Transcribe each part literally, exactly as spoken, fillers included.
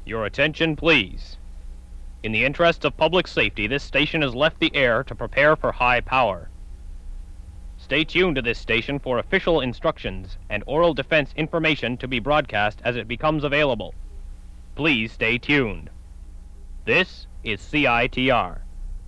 Your attention, please. In the interest of public safety, this station has left the air to prepare for high power. Stay tuned to this station for official instructions and oral defense information to be broadcast as it becomes available. Please stay tuned. This is C I T R.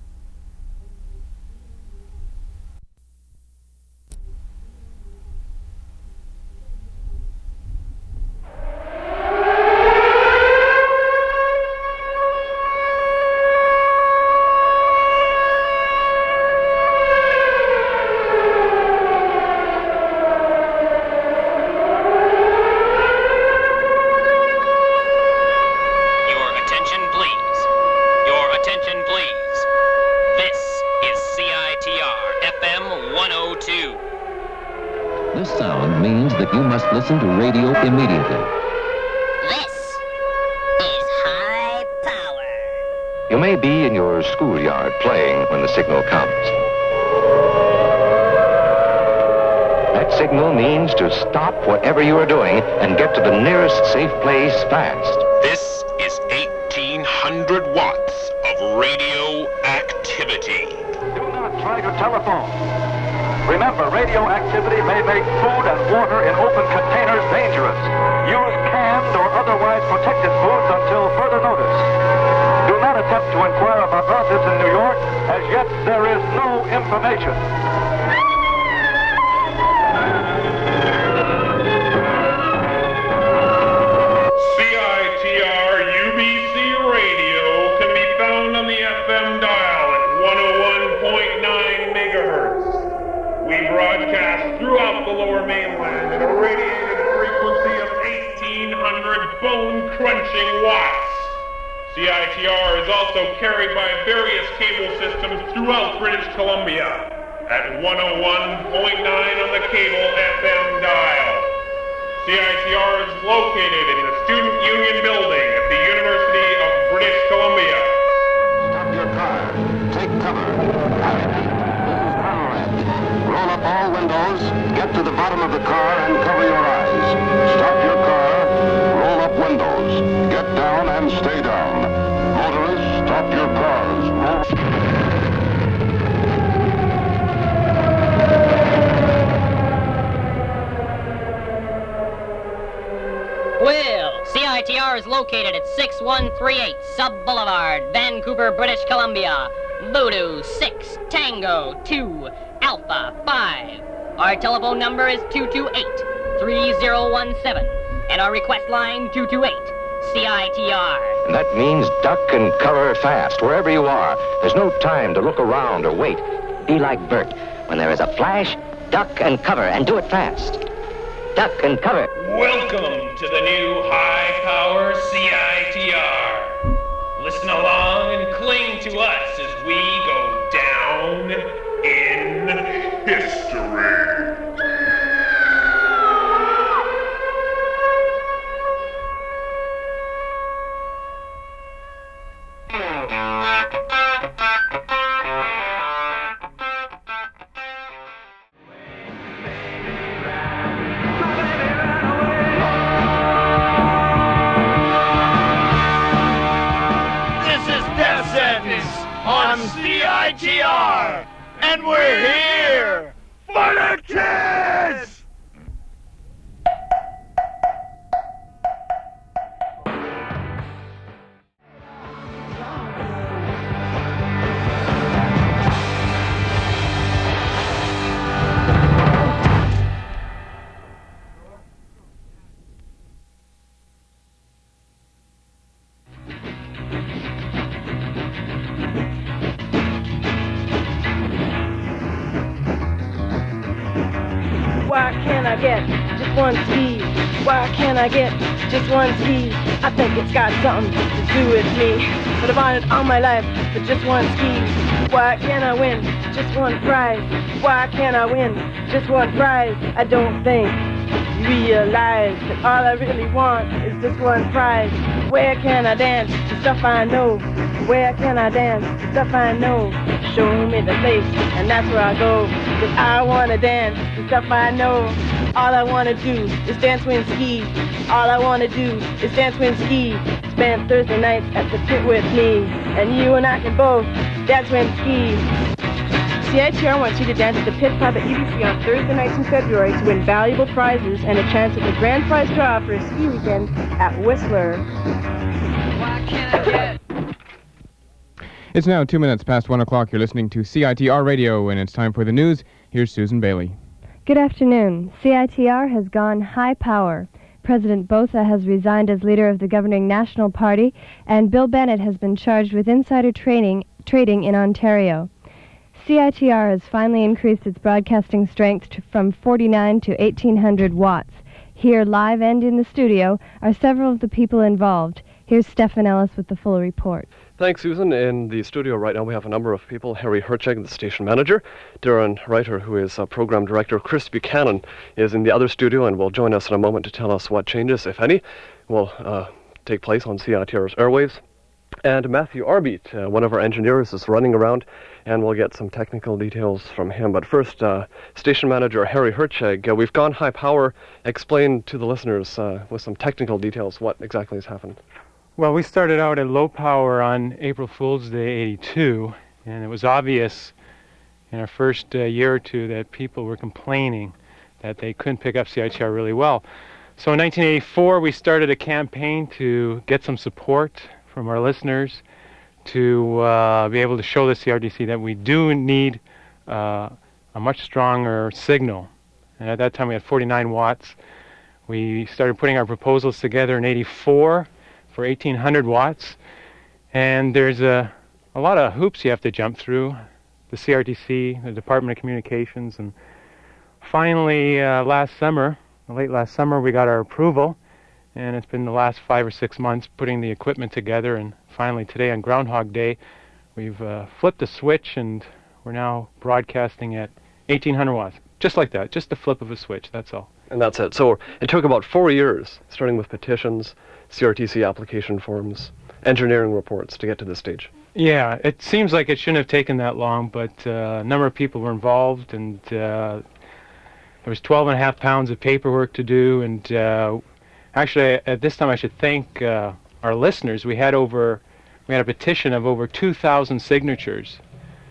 This sound means that you must listen to radio immediately. This is high power. You may be in your schoolyard playing when the signal comes. That signal means to stop whatever you are doing and get to the nearest safe place fast. This is eighteen hundred watts of radio activity. Do not try to telephone. Remember, radioactivity may make food and water in open containers dangerous. Use canned or otherwise protected foods until further notice. Do not attempt to inquire about relatives in New York. As yet, there is no information. C I T R U B C Radio can be found on the F M dial at one oh one point nine megahertz. We broadcast throughout the lower mainland at a radiated frequency of eighteen hundred bone-crunching watts. C I T R is also carried by various cable systems throughout British Columbia at one oh one point nine on the cable F M dial. C I T R is located in the Student Union Building at the University of British Columbia. Stop your car. Take cover. Roll up all windows, get to the bottom of the car and cover your eyes. Stop your car, roll up windows, get down and stay down. Motorists, stop your cars. Roll... Well, C I T R is located at six one three eight Sub Boulevard, Vancouver, British Columbia. Voodoo six Tango two Alpha five. Our telephone number is two two eight, three oh one seven, and our request line two two eight C I T R. And that means duck and cover fast, wherever you are. There's no time to look around or wait. Be like Bert. When there is a flash, duck and cover, and do it fast. Duck and cover. Welcome to the new high-power C I T R. Listen along and cling to us as we go down in history. On C I T R, and we're here for the kids! Why can't I get just one squeeze? Why can't I get just one squeeze? I think it's got something to do with me, but I've wanted all my life for just one squeeze. Why can't I win just one prize? Why can't I win just one prize? I don't think you realize that all I really want is just one prize. Where can I dance to stuff I know? Where can I dance to stuff I know? Show me the place, and that's where I go. Cause I wanna dance to stuff I know. All I wanna do is dance, win, ski. All I wanna do is dance, win, ski. Spend Thursday nights at the pit with me, and you and I can both dance, win, ski. C I T R wants you to dance at the Pit Pub at U B C on Thursday nights in February to win valuable prizes and a chance at the grand prize draw for a ski weekend at Whistler. Why can't I get... It's now two minutes past one o'clock. You're listening to C I T R Radio, and it's time for the news. Here's Susan Bailey. Good afternoon. C I T R has gone high power. President Botha has resigned as leader of the governing National Party, and Bill Bennett has been charged with insider trading, trading in Ontario. C I T R has finally increased its broadcasting strength to, from forty-nine to eighteen hundred watts. Here, live and in the studio, are several of the people involved. Here's Stephen Ellis with the full report. Thanks, Susan. In the studio right now we have a number of people. Harry Hercheg, the station manager. Darren Reiter, who is a program director. Chris Buchanan is in the other studio and will join us in a moment to tell us what changes, if any, will uh, take place on C I T R's airwaves. And Matthew Arbeat, uh, one of our engineers, is running around, and we'll get some technical details from him. But first, uh, station manager Harry Hercheg, uh, we've gone high power. Explain to the listeners uh, with some technical details what exactly has happened. Well, we started out at low power on April Fool's Day eighty-two, and it was obvious in our first uh, year or two that people were complaining that they couldn't pick up C I T R really well. So in nineteen eighty-four, we started a campaign to get some support from our listeners to uh, be able to show the C R D C that we do need uh, a much stronger signal. And at that time, we had forty-nine watts. We started putting our proposals together in eighty-four. For eighteen hundred watts, and there's a, a lot of hoops you have to jump through, the C R T C, the Department of Communications, and finally uh, last summer, late last summer, we got our approval, and it's been the last five or six months putting the equipment together, and finally today on Groundhog Day, we've uh, flipped the switch, and we're now broadcasting at eighteen hundred watts, just like that, just the flip of a switch, that's all. And that's it. So it took about four years, starting with petitions, C R T C application forms, engineering reports to get to this stage. Yeah, it seems like it shouldn't have taken that long, but uh, a number of people were involved, and uh, there was twelve and a half pounds of paperwork to do, and uh, actually at this time I should thank uh, our listeners. We had over, we had a petition of over two thousand signatures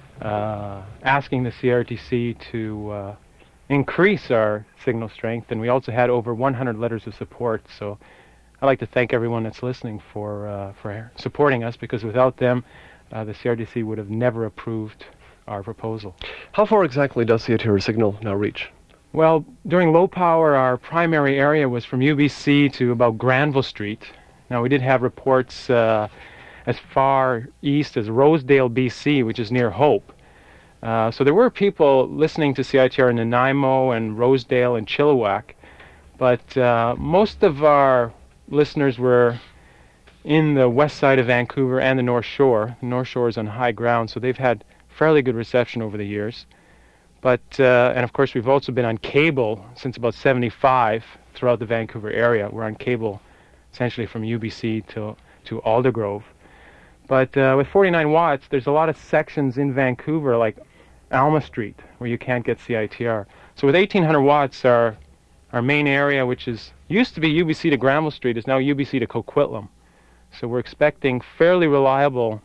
uh, asking the C R T C to uh, increase our signal strength, and we also had over one hundred letters of support. So I'd like to thank everyone that's listening for uh, for supporting us, because without them, uh, the C R D C would have never approved our proposal. How far exactly does C I T R signal now reach? Well, during low power, our primary area was from U B C to about Granville Street. Now, we did have reports uh, as far east as Rosedale, B C, which is near Hope. Uh, so there were people listening to C I T R in Nanaimo and Rosedale and Chilliwack, but uh, most of our listeners were in the west side of Vancouver and the North Shore. The North Shore is on high ground, so they've had fairly good reception over the years. But, uh, and of course, we've also been on cable since about seventy-five throughout the Vancouver area. We're on cable essentially from U B C to, to Aldergrove. But uh, with forty-nine watts, there's a lot of sections in Vancouver, like Alma Street, where you can't get C I T R. So with eighteen hundred watts, our our main area, which is used to be U B C to Granville Street, is now U B C to Coquitlam. So we're expecting fairly reliable,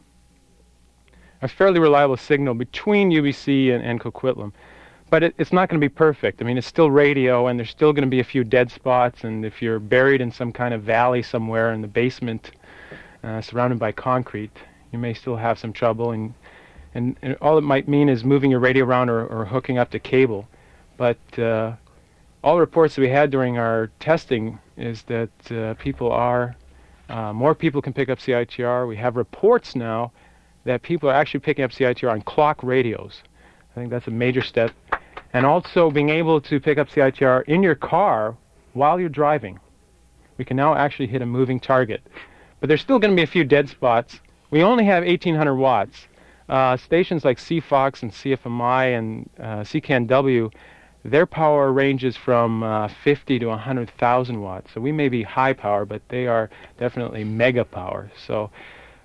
a fairly reliable signal between U B C and, and Coquitlam. But it, it's not going to be perfect. I mean, it's still radio, and there's still going to be a few dead spots, and if you're buried in some kind of valley somewhere in the basement, uh, surrounded by concrete, you may still have some trouble, and, and, and all it might mean is moving your radio around or, or hooking up to cable. But uh, all the reports that we had during our testing is that uh, people are, uh, more people can pick up C I T R. We have reports now that people are actually picking up C I T R on clock radios. I think that's a major step. And also being able to pick up C I T R in your car while you're driving. We can now actually hit a moving target. But there's still going to be a few dead spots. We only have eighteen hundred watts. Uh, stations like C FOX and C F M I and uh, C C A N W, their power ranges from uh, fifty to one hundred thousand watts. So we may be high power, but they are definitely mega power. So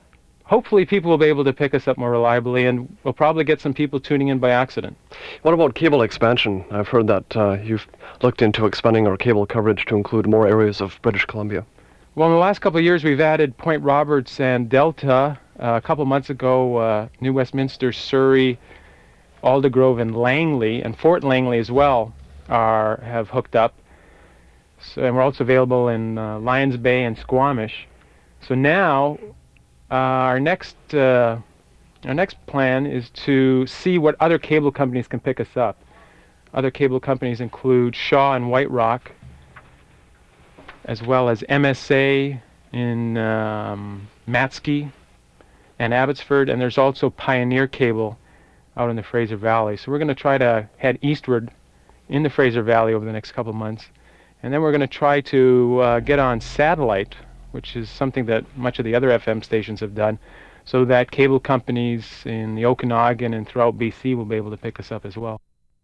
hopefully people will be able to pick us up more reliably, and we'll probably get some people tuning in by accident. What about cable expansion? I've heard that uh, you've looked into expanding our cable coverage to include more areas of British Columbia. Well, in the last couple of years, we've added Point Roberts and Delta. Uh, a couple months ago, uh, New Westminster, Surrey, Aldergrove, and Langley, and Fort Langley as well, are have hooked up. So, and we're also available in uh, Lions Bay and Squamish. So now, uh, our next uh, our next plan is to see what other cable companies can pick us up. Other cable companies include Shaw and White Rock, as well as M S A in um, Matski and Abbotsford, and there's also Pioneer Cable out in the Fraser Valley. So we're going to try to head eastward in the Fraser Valley over the next couple of months, and then we're going to try to uh, get on satellite, which is something that much of the other F M stations have done, so that cable companies in the Okanagan and throughout B C will be able to pick us up as well.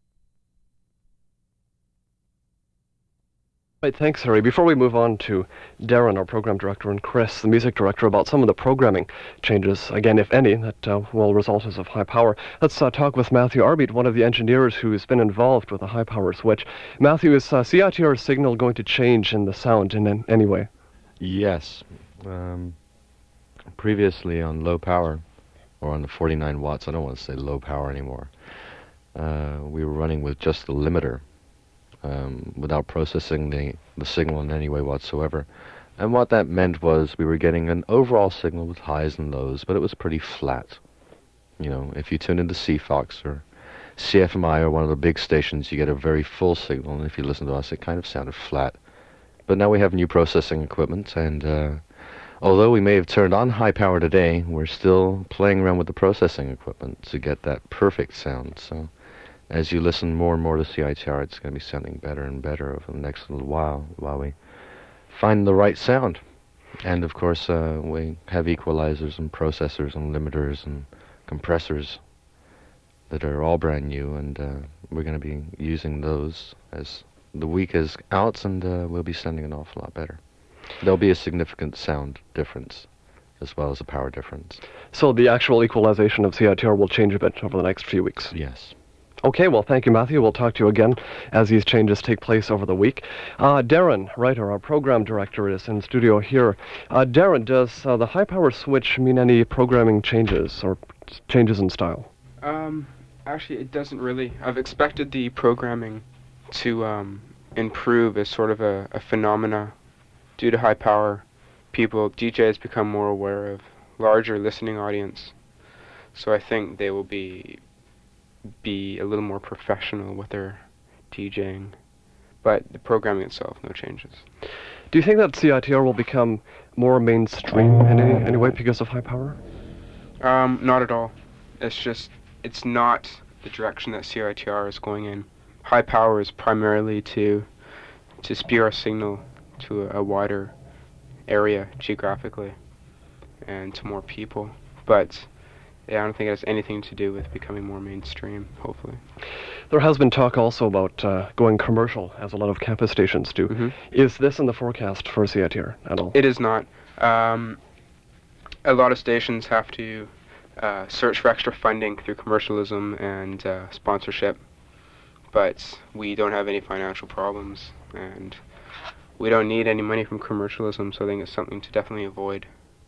Right, thanks, Harry. Before we move on to Darren, our program director, and Chris, the music director, about some of the programming changes, again, if any, that uh, will result as of high power, let's uh, talk with Matthew Arbeet, one of the engineers who's been involved with the high power switch. Matthew, is uh, C I T R signal going to change in the sound in an- any way? Yes. Um, previously on low power, or on the forty-nine watts, I don't want to say low power anymore, uh, we were running with just the limiter, um, without processing the, the signal in any way whatsoever. And what that meant was we were getting an overall signal with highs and lows, but it was pretty flat. You know, if you tune into C Fox or C F M I or one of the big stations, you get a very full signal, and if you listen to us, it kind of sounded flat. But now we have new processing equipment, and uh, although we may have turned on high power today, we're still playing around with the processing equipment to get that perfect sound. So as you listen more and more to C I T R, it's going to be sounding better and better over the next little while, while we find the right sound. And of course, uh, we have equalizers and processors and limiters and compressors that are all brand new, and uh, we're going to be using those as the week is out, and uh, we'll be sounding an awful lot better. There'll be a significant sound difference as well as a power difference. So the actual equalization of C I T R will change a bit over the next few weeks? Yes. Okay, well, thank you, Matthew. We'll talk to you again as these changes take place over the week. Uh, Darren Reiter, our program director, is in studio here. Uh, Darren, does uh, the high power switch mean any programming changes or changes in style? Um, actually, it doesn't really. I've expected the programming to um, improve as sort of a, a phenomena. Due to high power, people, D Js become more aware of larger listening audience. So I think they will be be a little more professional with their DJing. But the programming itself, no changes. Do you think that C I T R will become more mainstream in any, any way because of high power? Um, not at all. It's just, it's not the direction that C I T R is going in. High power is primarily to to spew our signal to a, a wider area geographically and to more people. But yeah, I don't think it has anything to do with becoming more mainstream, hopefully. There has been talk also about uh, going commercial, as a lot of campus stations do. Mm-hmm. Is this in the forecast for C I T R at all? It is not. Um, a lot of stations have to uh, search for extra funding through commercialism and uh, sponsorship, but we don't have any financial problems, and we don't need any money from commercialism, so I think it's something to definitely avoid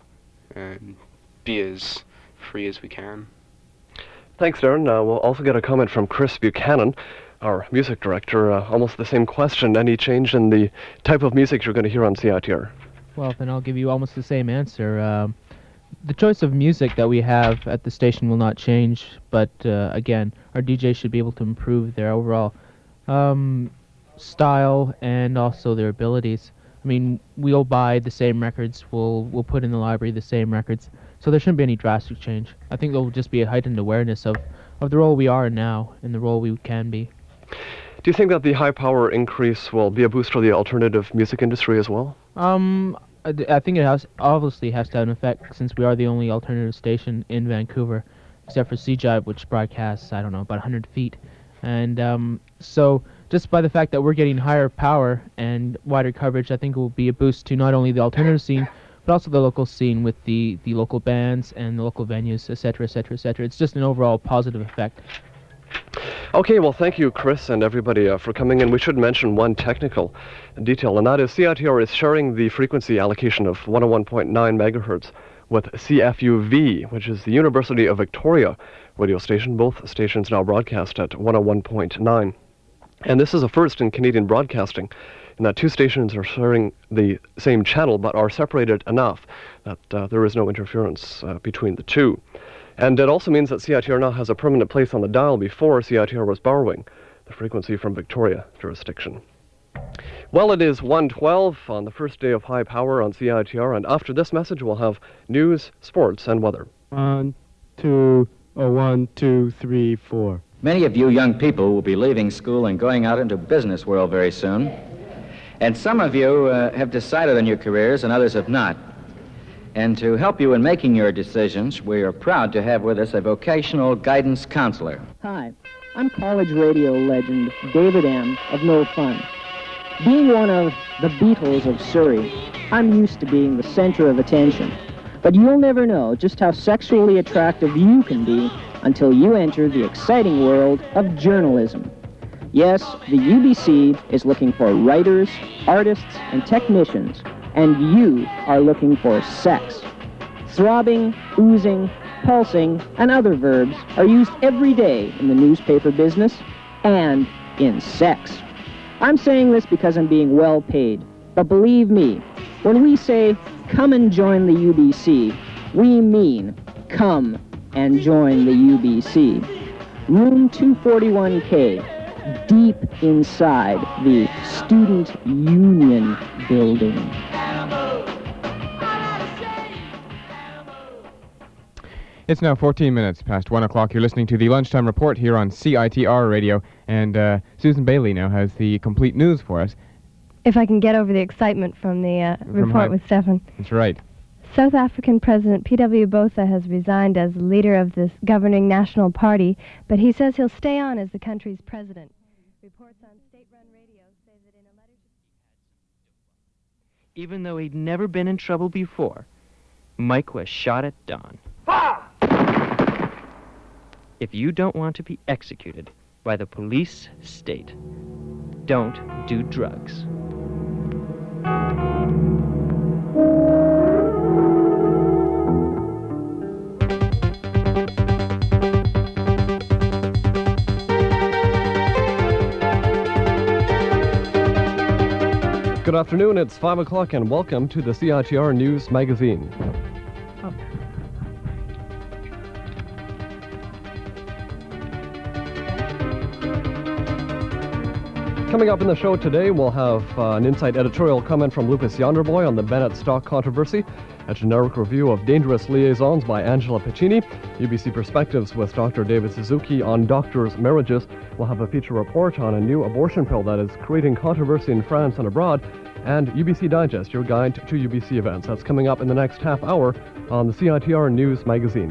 and be as free as we can. Thanks, Darren. Uh, we'll also get a comment from Chris Buchanan, our music director. Uh, almost the same question. Any change in the type of music you're going to hear on C I T R? Well, then I'll give you almost the same answer. Um, the choice of music that we have at the station will not change, but uh, again, our D Js should be able to improve their overall um, style and also their abilities. I mean, we'll buy the same records, we'll we'll put in the library the same records, so there shouldn't be any drastic change. I think there'll just be a heightened awareness of, of the role we are in now and the role we can be. Do you think that the high power increase will be a boost for the alternative music industry as well? Um, I, d- I think it has obviously has to have an effect, since we are the only alternative station in Vancouver, except for C Jive, which broadcasts, I don't know, about one hundred feet. And um, so just by the fact that we're getting higher power and wider coverage, I think it will be a boost to not only the alternative scene, but also the local scene with the, the local bands and the local venues, et cetera, et cetera, et cetera. It's just an overall positive effect. Okay, well, thank you, Chris, and everybody uh, for coming in. We should mention one technical detail, and that is C I T R is sharing the frequency allocation of one oh one point nine megahertz with C F U V, which is the University of Victoria radio station. Both stations now broadcast at one oh one point nine. And this is a first in Canadian broadcasting, in that two stations are sharing the same channel but are separated enough that uh, there is no interference uh, between the two. And it also means that C I T R now has a permanent place on the dial. Before, C I T R was borrowing the frequency from Victoria jurisdiction. Well, it is one twelve on the first day of high power on C I T R, and after this message we'll have news, sports, and weather. One, two, oh, one, two, three, four. Many of you young people will be leaving school and going out into business world very soon. And some of you uh, have decided on your careers and others have not. And to help you in making your decisions, we are proud to have with us a vocational guidance counselor. Hi, I'm college radio legend David M. of No Fun. Being one of the Beatles of Surrey, I'm used to being the center of attention. But you'll never know just how sexually attractive you can be until you enter the exciting world of journalism. Yes, the U B C is looking for writers, artists, and technicians, and you are looking for sex. Throbbing, oozing, pulsing, and other verbs are used every day in the newspaper business and in sex. I'm saying this because I'm being well paid, but believe me, when we say, come and join the U B C, we mean come and join the U B C. Room two forty-one K, deep inside the Student Union Building. It's now fourteen minutes past one o'clock. You're listening to the Lunchtime Report here on C I T R Radio, and uh, Susan Bailey now has the complete news for us. If I can get over the excitement from the uh, From report Hy- with Stefan. That's right. South African President P W Botha has resigned as leader of the governing National Party, but he says he'll stay on as the country's president. Reports on state-run radio say that in a letter to... Even though he'd never been in trouble before, Mike was shot at dawn. If you don't want to be executed by the police state, don't do drugs. Good afternoon, it's five o'clock and welcome to the C I T R News Magazine. Coming up in the show today, we'll have uh, an insight editorial comment from Lucas Yonderboy on the Bennett stock controversy, a generic review of Dangerous Liaisons by Angela Piccini, U B C Perspectives with Doctor David Suzuki on doctors' marriages. We'll have a feature report on a new abortion pill that is creating controversy in France and abroad, and U B C Digest, your guide to U B C events. That's coming up in the next half hour on the C I T R News Magazine.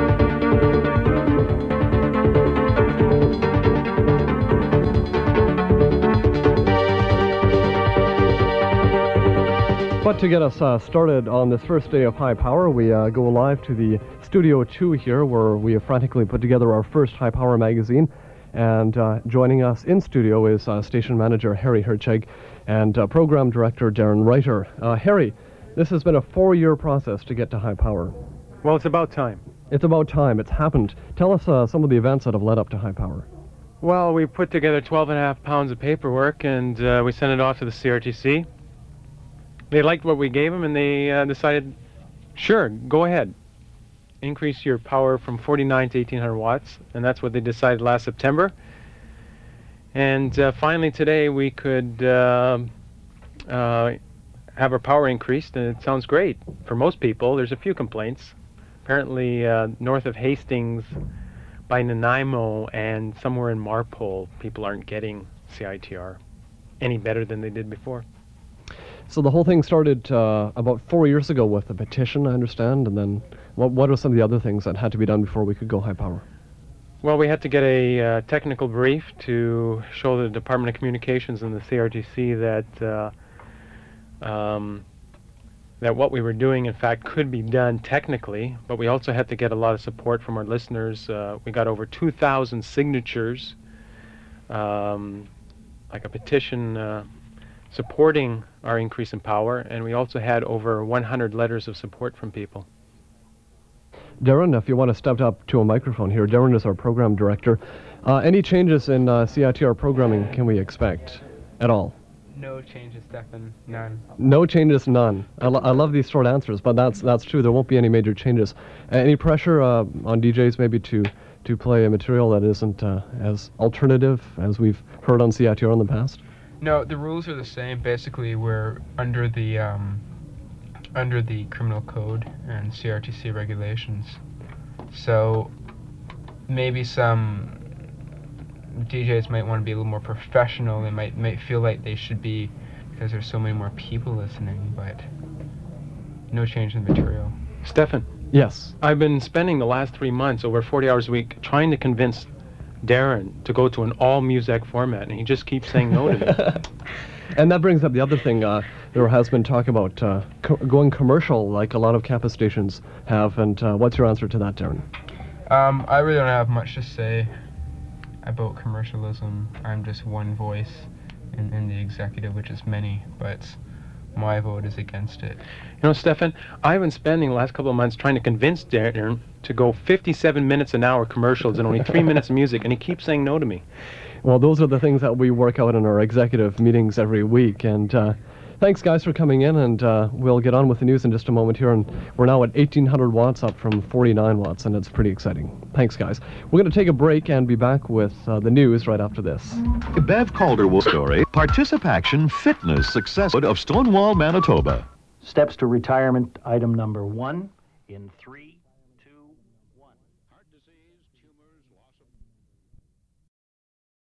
But to get us uh, started on this first day of high power, we uh, go live to the Studio two here, where we have frantically put together our first high power magazine. And uh, joining us in studio is uh, station manager Harry Hercheg and uh, program director Darren Reiter. Uh, Harry, this has been a four-year process to get to high power. Well, it's about time. It's about time. It's happened. Tell us uh, some of the events that have led up to high power. Well, we put together twelve and a half pounds of paperwork, and uh, we sent it off to the C R T C. They liked what we gave them, and they uh, decided, sure, go ahead. Increase your power from forty-nine to eighteen hundred watts, and that's what they decided last September. And uh, finally today we could uh, uh, have our power increased, and it sounds great for most people. There's a few complaints. Apparently uh, north of Hastings by Nanaimo and somewhere in Marpole, people aren't getting C I T R any better than they did before. So the whole thing started uh, about four years ago with a petition, I understand, and then what, what are some of the other things that had to be done before we could go high power? Well, we had to get a uh, technical brief to show the Department of Communications and the C R T C that uh, um, that what we were doing, in fact, could be done technically, but we also had to get a lot of support from our listeners. Uh, we got over two thousand signatures, um, like a petition uh, supporting our increase in power, and we also had over one hundred letters of support from people. Darren, if you want to step up to a microphone here. Darren is our program director. Uh, any changes in uh, C I T R programming can we expect at all? No changes, Stefan. None. No changes, none. I, lo I love these short answers, but that's that's true. There won't be any major changes. Uh, any pressure uh, on D Js maybe to to play a material that isn't uh, as alternative as we've heard on C I T R in the past? No, the rules are the same. Basically, we're under the um, under the criminal code and C R T C regulations. So maybe some D Js might want to be a little more professional. They might might feel like they should be because there's so many more people listening, but no change in the material. Stefan. Yes. I've been spending the last three months, over forty hours a week, trying to convince Darren to go to an all-music format, and he just keeps saying no to me. And that brings up the other thing. Uh, there has been talk about uh, co going commercial, like a lot of campus stations have, and uh, what's your answer to that, Darren? Um, I really don't have much to say about commercialism. I'm just one voice in, in the executive, which is many, but my vote is against it. You know, Stefan, I've been spending the last couple of months trying to convince Darren to go fifty-seven minutes an hour commercials and only three minutes of music, and he keeps saying no to me. Well, those are the things that we work out in our executive meetings every week, and uh, thanks, guys, for coming in, and uh, we'll get on with the news in just a moment here, and we're now at eighteen hundred watts, up from forty-nine watts, and it's pretty exciting. Thanks, guys. We're going to take a break and be back with uh, the news right after this. Bev Calderwood story, Participation Fitness Success of Stonewall, Manitoba. Steps to retirement, item number one in three.